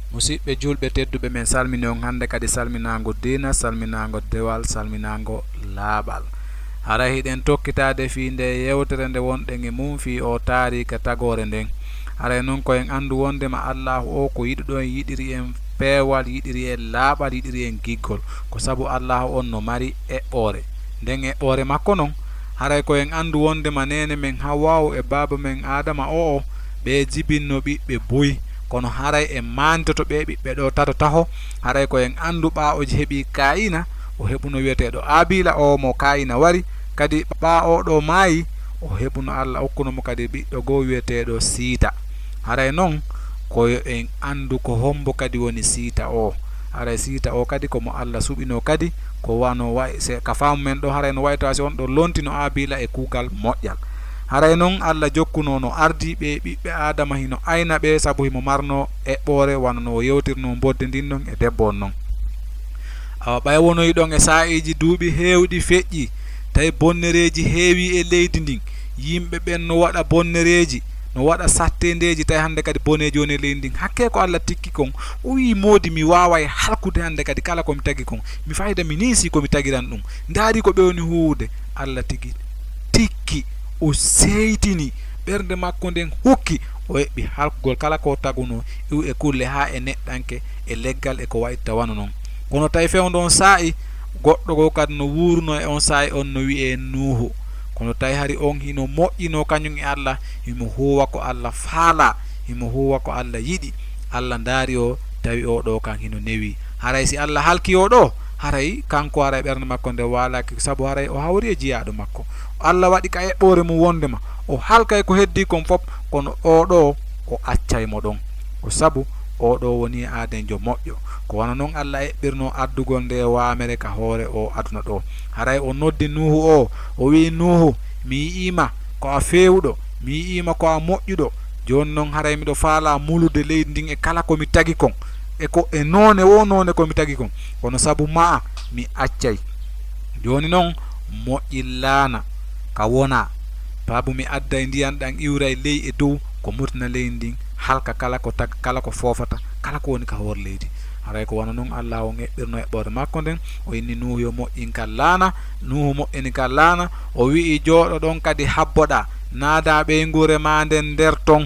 Musidɓe julɓe tedduɓe men salmini on hande kadi salminago dina, salminago dewal, salminago laaɓal. Hara hiɗen tokkitade fi nde yewtere nde wonɗen e mum fi o taarika tagore nden. Haray noon koyen andu wondema Allahu o ko yiɗuɗo yiɗiri en peewal, yiɗiri en laaɓal, yiɗiri en giggol, ko sabu Allahu on no mari eɓɓore. Nden eɓɓore makko noon haray koyen andu wondema nene men Hawwa e baba men Adama o ɓe jibinno ɓiɓɓe boyi, kono haray e mantoto ɓe ɓiɓɓe ɗo tato taho. Haray koyen andu ɓaoji heeɓi Kayina, o heɓuno wiyeteɗo Abila o mo Kayina wari, kadi ɓa o ɗo maayi o heɓuno Allah okkunomo kadi ɓiɗɗo goo wiyeteɗo Siita. Haray noon koyo en andu ko hombo kadi woni Siita o. Haray Siita o kadi komo Allah suɓino kadi ko wano way se ka famu men ɗo haray no wayta si on ɗo lontino Abila e kuugal moƴƴal. Haray noon Allah jokkuno no ardi ɓe ɓiɓɓe Adama hino ayna ɓe sabu himo marno eɓɓore wano no yewtirno bodde ndin ɗon e debbo on noon. Awa ɓay wonoyi ɗon e sa'iji duuɓi hewɗi feƴƴi, tawi bonnereji heewi e leydi ndin, yimɓe ɓen no waɗa bonnereji, no waɗa sattendeji, tawi hande kadi boneji woni e leydi ndin. Hakke ko Allah tikki kon, o wi modi mi wawa e halkude hande kadi kala komi tagi kon, mi fayida mi nisi komi tagiran ɗum, ndaari ko ɓewni huwude. Allah tigi tikki o seytini ɓernde makko nden hokki o heɓɓi halkugol kala ko taguno iw e kulle ha e neɗɗanke e leggal e ko wayitta wano noon. Kono tawi fewndo on saa'i goɗɗo go kadi no wuurno e on saa'i on no wi'e Nuhu, kono tawi hari on hino moƴƴino kañum e Allah, himo huwa ko Allah faala, himo huwa ko Allah yiɗi. Allah ndaari o tawi o ɗo kan hino newi. Haray si Allah halki o ɗo, haray kanko haray ɓernde makko nde walaki, sabu haray o hawri e jiyaɗo makko. Allah waɗi ka eɓɓore mum wondema o halkay ko heddi kon fof, kono o ɗo o accaymo ɗon, ko sabu o ɗo woni aadenjo moƴƴo. Ko wana noon Allah eɓɓirno addugol nde waamere ka hoore o aduna ɗo. Haray o noddi Nuhu o wi Nuhu, mi yi'ima ko a fewɗo, mi yi'ima ko a moƴƴuɗo, joni noon haray miɗo faala mulude leydi ndin e kala komi tagi kon, e ko e none wo none komi tagi kon, kono sabu ma mi accay. Joni noon moƴƴi laana ka wona, babu mi adday ndiyan ɗan iwray ley e dow ko murtina leydi ndin, halka kala ko tag, kala ko fofata, kala ko woni ka hoore leydi. Haray ko wana noon Allah o eɓɓirno eɓɓore makko nden, o inni Nuhu yo moƴƴin kal laana. Nuhu moƴƴini kal laana, o wi'i jooɗo ɗon kadi habboɗa, naada ɓeygure ma nden nder ton.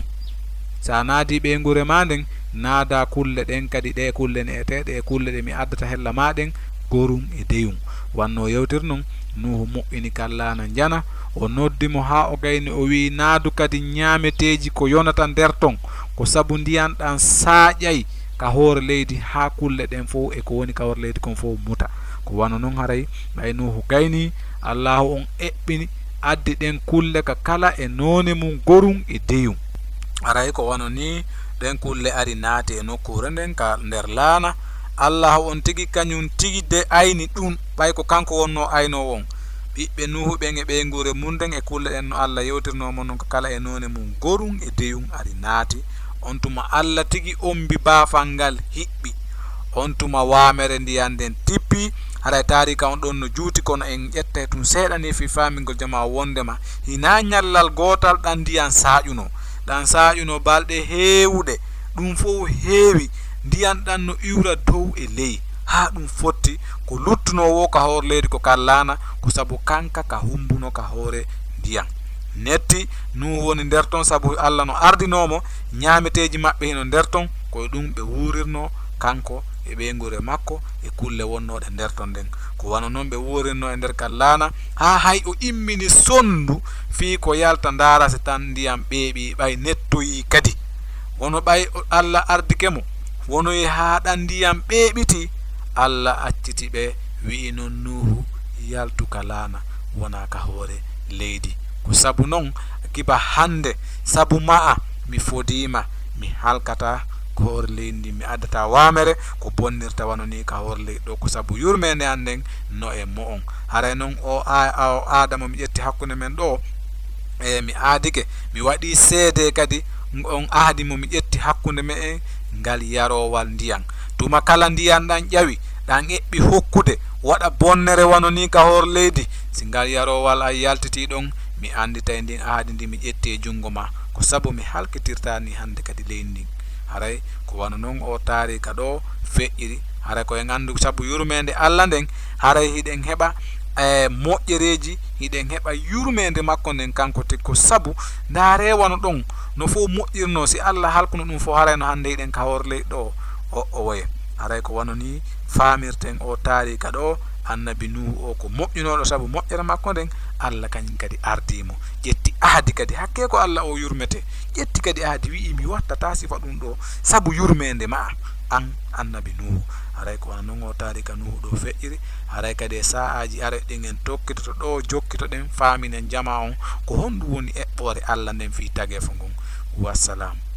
Sa naadi ɓeygure ma nden, naada kulle ɗen kadi, ɗe kulle ne'eteɗe e kulle ɗe mi addata hella maɗen, gorum e deyum. Wanno yewtir noon Nuhu moƴƴini kal laana jana, o noddimo ha o gayni, o wi naadu kadi ñaameteji ko yonata nder ton, ko sabu ndiyan ɗan saaƴay ka hoore leydi ha kulle ɗen fof e ko woni ka hoore leydi kon fof muta. Ko wano noon haray ɓay Nuhu gayni, Allahu on eɓɓini addi ɗen kulle ka kala e none mum gorum e deyum. Haray ko wano ni ɗen kulle ari naati e nokkure nden ka nder laana. Allahu on tigi kañum tigi de ayni ɗum, ɓay ko kanko wonno aynowo on. Ɓiɓɓe Nuhu ɓen e ɓeygure mum nden e kulle ɗen no Allah yewtirnomo noon ka kala e none mum gorum e deyum ari naati. On tuma Allah tigi ombi baafal ngal hiɓɓi, on tuma waamere ndiyan nden tippi. Haray taarika on ɗon no juuti, kono en ƴetta tum seeɗani fi faamingol jama wondema hina ñallal gootal ɗan ndiyan saaƴuno balɗe heewuɗe, ɗum fof heewi, ndiyan ɗan no iwra dow e ley ha ɗum fotti ko luttunowo ka hoore leydi ko kallana, ko sabu kanka ka humbuno ka hoore ndiyan. Netti Nuhu woni nder ton, sabu Allah no ardinomo ñaameteji maɓɓe hino nder ton, koye ɗum ɓe wurirno kanko e ɓeygure makko e kulle wonnoɗe nder ton nden. Ko wano noon ɓe wurirno e nder kallana ha hay o immini sondu fi ko yalta ndaara se tan ndiyam ɓeeɓi, ɓay nettoyi kadi wono ɓay Allah ardikemo, wonoyi ha ɗan ndiyam ɓeeɓiti, Allah acciti ɓe wi'i noon Nuhu yaltu ka laana wona ka hoore leydi. Ko sabu noon kiba hande, sabu ma'a mi fodima mi halkata ko hoore leydi, mi addata waamere ko bonnirta wano ni ka hoore leydi ɗo, ko sabu yurmede an nden no e mo on. Haray noon o Adama mi ƴetti hakkunde men ɗo, e mi aadike mi waɗi seede kadi on ahdi mo mi ƴetti hakkunde me en ngal yarowal ndiyan. Tuma kala ndiyan ɗan ƴawi ɗan eɓɓi hokkude waɗa bonnere wano ni ka hoore leydi, si ngal yarowal a yaltiti ɗon, mi andi tawi ndin ahdi ndi mi ƴetti e jungo ma, ko sabu mi halkitirta ni hande kadi leydi ndin. haray ko wana non o tarika ɗo feƴƴiri haray koye gandu sabu yurmede Allah nden haray hiɗen heɓa moƴƴereji hiɗen heɓa yurmede makko nden kanko tikko sabu nda rewano ɗon no fo moƴƴirno si Allah halkuno ɗum fo haray no hande hiɗen ka horley ɗo o waye haray ko wano ni famirten o tarika ɗo annabi nuhu o ko moƴƴunoɗo sabu moƴƴere makko nden Allah kañum kadi ardimo ƴetti ahdi kadi hakke ko Allah o yurmete ƴetti kadi ahdi wi mi wattata sifa ɗum ɗo sabu yurmede ma an annabi nuhu haray ko wana non o tarika nuhu ɗo feƴƴiri haray kadi e sa'aji are ɗingen tokkitoto ɗo jokkito ɗen faminen jama on ko honɗum woni eɓɓore Allah nden fi tageefo ngon wassalam.